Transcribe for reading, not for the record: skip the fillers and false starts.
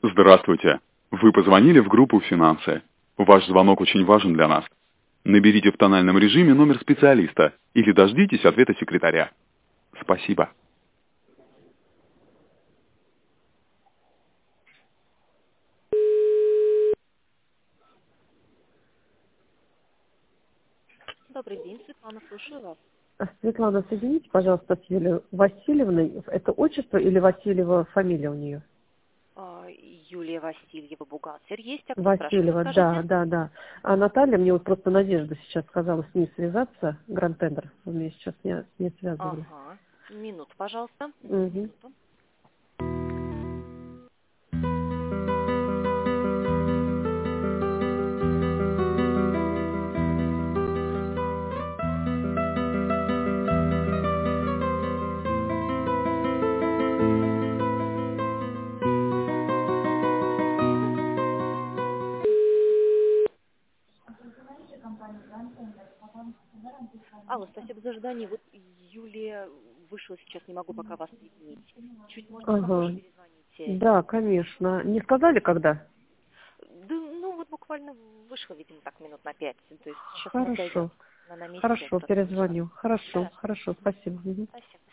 Здравствуйте. Вы позвонили в группу «Финансы». Ваш звонок очень важен для нас. Наберите в тональном режиме номер специалиста или дождитесь ответа секретаря. Спасибо. Добрый день, Светлана, слушаю вас. Светлана, соедините, пожалуйста, с Юлией Васильевной. Это отчество или Васильева фамилия у нее? Юлия Васильева, бухгалтер. Есть, а кто спрашивает? Васильева, Скажите. да. А Наталья, мне вот просто Надежда сейчас сказала с ней связаться, Гранд Тендер, вы меня сейчас с ней связывали. Ага. Минуту, пожалуйста. Угу. Минуту. Алло, спасибо за ожидание. Вот Юлия вышла сейчас, не могу пока вас соединить. Чуть, может быть, попозже Ага. перезвоните. Да, конечно. Не сказали, когда? Да, ну вот буквально вышла, видимо, так минут на 5. То есть сейчас она дойдет. Хорошо. Она на месте, Хорошо, просто вышла. перезвоню. Хорошо, Хорошо. спасибо. Мгм. Спасибо.